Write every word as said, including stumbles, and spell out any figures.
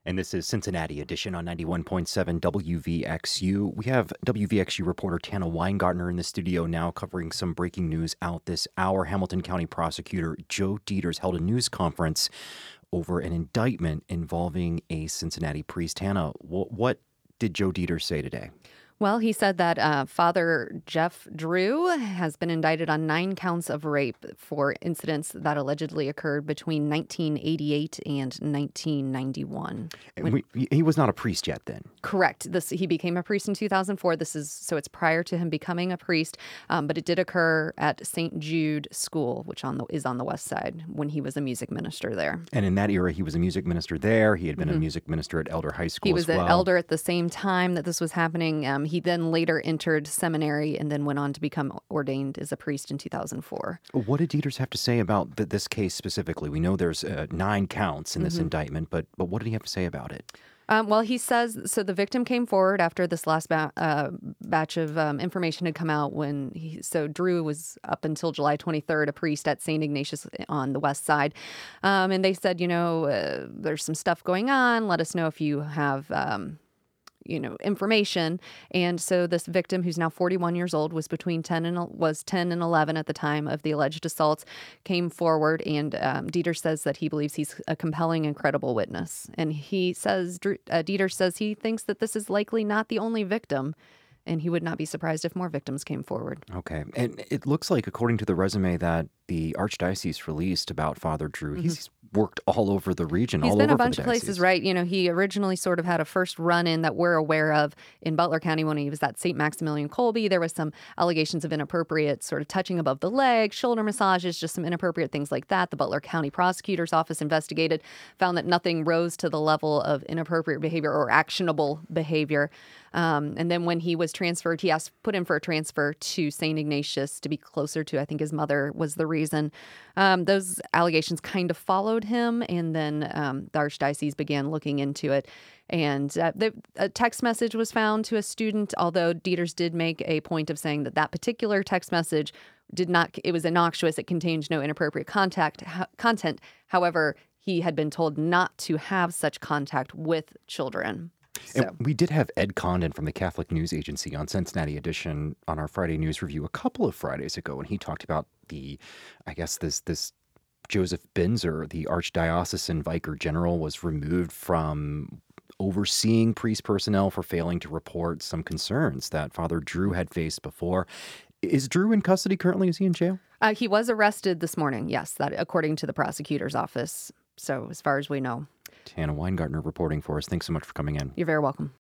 And this is Cincinnati Edition on ninety-one point seven W V X U. We have W V X U reporter Tana Weingartner in the studio now covering some breaking news out this hour. Hamilton County Prosecutor Joe Deters held a news conference over an indictment involving a Cincinnati priest. Tana, wh- what did Joe Deters say today? Well, he said that uh, Father Jeff Drew has been indicted on nine counts of rape for incidents that allegedly occurred between nineteen eighty-eight and nineteen ninety-one. When, we, he was not a priest yet then. Correct. This he became a priest in two thousand four. This is so it's prior to him becoming a priest, um, but it did occur at Saint Jude School, which on the, is on the west side, when he was a music minister there. And in that era, he was a music minister there. He had been mm-hmm. a music minister at Elder High School He was as well. an elder at the same time that this was happening. Um, He then later entered seminary and then went on to become ordained as a priest in two thousand four. What did Deters have to say about th- this case specifically? We know there's uh, nine counts in this mm-hmm. indictment, but but what did he have to say about it? Um, well, he says, so the victim came forward after this last ba- uh, batch of um, information had come out when he, so Drew was up until July twenty-third, a priest at Saint Ignatius on the west side. Um, and they said, you know, uh, there's some stuff going on. Let us know if you have, um, you know, information. And so this victim, who's now forty-one years old, was between ten and was ten and eleven at the time of the alleged assaults, came forward, and um, Dieter says that he believes he's a compelling and credible witness. And he says, uh, Dieter says he thinks that this is likely not the only victim, and he would not be surprised if more victims came forward. Okay. And it looks like, according to the resume that the Archdiocese released about Father Drew, mm-hmm. he's worked all over the region, He's all been over a bunch for of the places, diocese. right? You know, he originally sort of had a first run-in that we're aware of in Butler County when he was at Saint Maximilian Kolbe. There was some allegations of inappropriate sort of touching above the leg, shoulder massages, just some inappropriate things like that. The Butler County Prosecutor's Office investigated, found that nothing rose to the level of inappropriate behavior or actionable behavior. Um, and then when he was transferred, he asked, put in for a transfer to Saint Ignatius to be closer to, I think his mother was the reason. Um, those allegations kind of followed him, and then um, the Archdiocese began looking into it. And uh, the, a text message was found to a student, although Deters did make a point of saying that that particular text message did not, it was innocuous, it contained no inappropriate contact, ha- content. However, he had been told not to have such contact with children. So. And we did have Ed Condon from the Catholic News Agency on Cincinnati Edition on our Friday News Review a couple of Fridays ago, and he talked about the, I guess this this Joseph Binzer, the Archdiocesan Vicar General, was removed from overseeing priest personnel for failing to report some concerns that Father Drew had faced before. Is Drew in custody currently? Is he in jail? Uh, he was arrested this morning, yes, that according to the prosecutor's office. So as far as we know. Tana Weingartner reporting for us. Thanks so much for coming in. You're very welcome.